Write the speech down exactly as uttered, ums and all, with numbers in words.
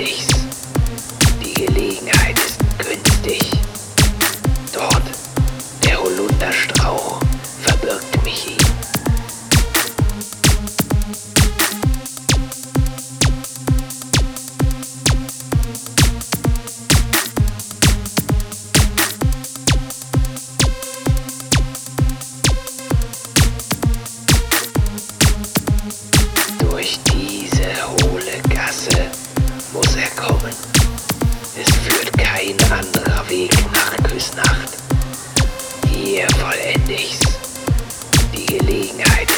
ich's. Die Gelegenheit ist günstig. Dort, der Holunderstrauch, verbirgt mich ihm. Durch diese hohle Gasse muss er kommen. Es führt kein anderer Weg nach Küsnacht. Hier vollend ich's. Die Gelegenheit